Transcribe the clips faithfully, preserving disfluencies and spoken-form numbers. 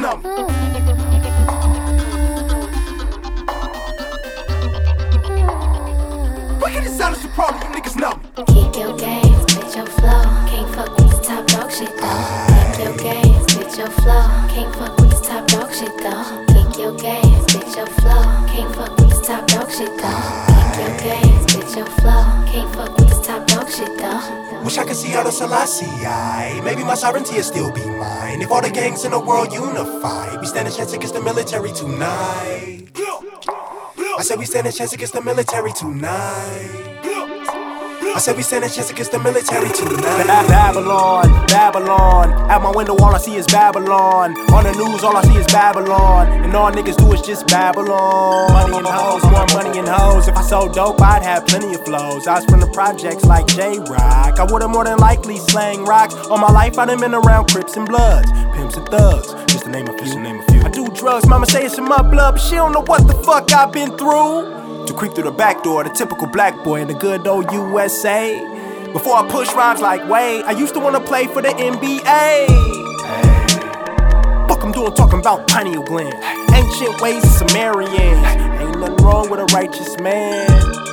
know me. Wicked as sound is the problem, you niggas know me. Kick your games, bitch your flow. Can't fuck with this top dog shit though. Kick your games, bitch your flow. Can't fuck with this top dog shit though. Kick your games, bitch your flow. Can't fuck with this top dog shit though. Kick your games, bitch your flow. Can't fuck with this top dog shit though. Wish I could see out of Selassie. Maybe my sovereignty will still be mine. If all the gangs in the world unify, we stand a chance against the military tonight. I said we stand a chance against the military tonight. I said we stand a chance against the military tonight. Babylon, Babylon. At my window all I see is Babylon. On the news all I see is Babylon. And all niggas do is just Babylon. Money and hoes, more money and hoes. If I sold dope I'd have plenty of flows. I was from the projects like J-Rock. I would've more than likely slang rocks. All my life I done been around Crips and Bloods, Pimps and Thugs, just to name a few, to name a few. I do drugs, mama say it's in my blood, but she don't know what the fuck I've been through. To creep through the back door, the typical black boy in the good old U S A. Before I push rhymes like Wade, I used to wanna play for the N B A. Hey. Fuck I'm doing talking about pineal glands, ancient ways of Sumerians. Ain't nothing wrong with a righteous man.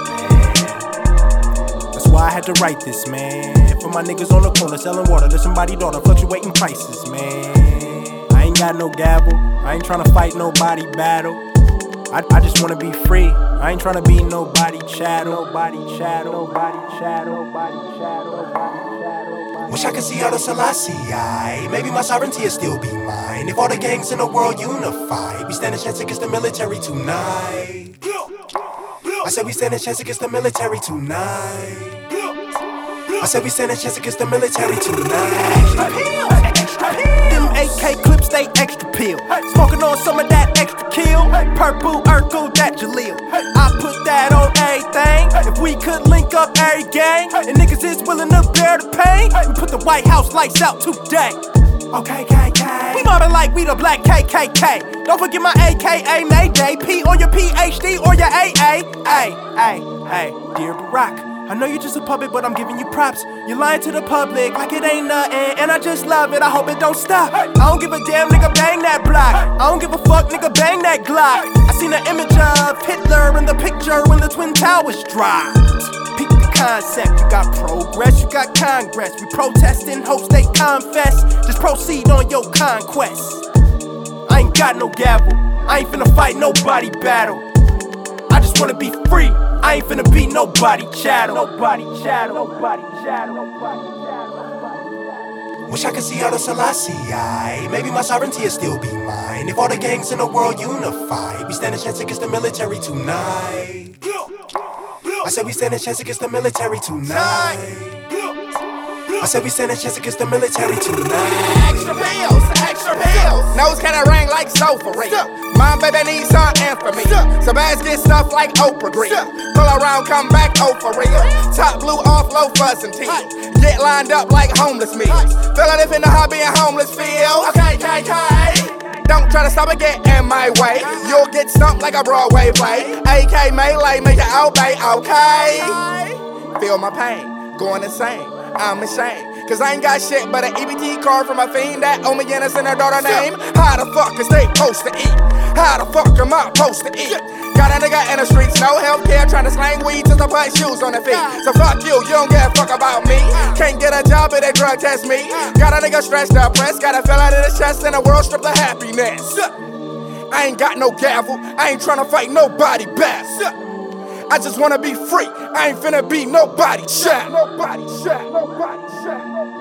That's why I had to write this, man. For my niggas on the corner selling water to somebody's daughter, fluctuating prices, man. I ain't got no gavel, I ain't tryna fight nobody battle. I, I just wanna be free. I ain't tryna be nobody chattel. Nobody chattel. Nobody chattel. Nobody chattel. Nobody chattel. Wish I could see out of Selassie. Maybe my sovereignty will still be mine. If all the gangs in the world unify, we stand a chance against the military tonight. I said we stand a chance against the military tonight. I said we stand a chance against the military tonight. Them A K clips, they extra peel. Smoking on some of that extra kill. Purple, Urkel, that Jaleel. I put that on everything. If we could link up every gang, and niggas is willing to bear the pain, we put the White House lights out today. Okay, K K. We mobbing like we the black K K K. Don't forget my A K A Mayday. P on your P H D or your A A. Hey, hey, hey, dear Barack, I know you're just a puppet, but I'm giving you props. You're lying to the public like it ain't nothing, and I just love it, I hope it don't stop. I don't give a damn, nigga, bang that block. I don't give a fuck, nigga, bang that Glock. I seen an image of Hitler in the picture when the Twin Towers dropped. Peep the concept, you got progress, you got Congress. We protest in hopes they confess. Just proceed on your conquest. I ain't got no gavel, I ain't finna fight nobody battle. I just wanna be free. I ain't finna be nobody chattel. Nobody chattel. Nobody chattel. Nobody chattel. Wish I could see out of Selassie. Maybe my sovereignty will still be mine. If all the gangs in the world unify, we stand a chance against the military tonight. I said we stand a chance against the military tonight. I said we stand a chance against the military tonight. Extra bills, extra bills. Nose kinda ring like so for real. Mom, baby, need some infamy. Some ass get stuff like Oprah Green. Pull around, come back, oh for real. Top blue off, low fuzz and teeth. Get lined up like homeless meals. Feel like if in the hobby and homeless feel. Okay, okay, okay. Don't try to stop and get in my way. You'll get stumped like a Broadway play. A K melee, make it obey, okay? Feel my pain, going insane. I'm ashamed, cause I ain't got shit but an E B T card from a fiend that owe me innocent her daughter name. How the fuck is they supposed to eat? How the fuck am I supposed to eat? Got a nigga in the streets, no healthcare, trying to slang weed just to put shoes on their feet. So fuck you, you don't give a fuck about me. Can't get a job if they drug test me. Got a nigga stressed up, pressed, got a feel out of his chest and the world stripped of happiness. I ain't got no gavel, I ain't tryna fight nobody best. I just wanna be free. I ain't finna be nobody chat. Nobody chat. Nobody chat.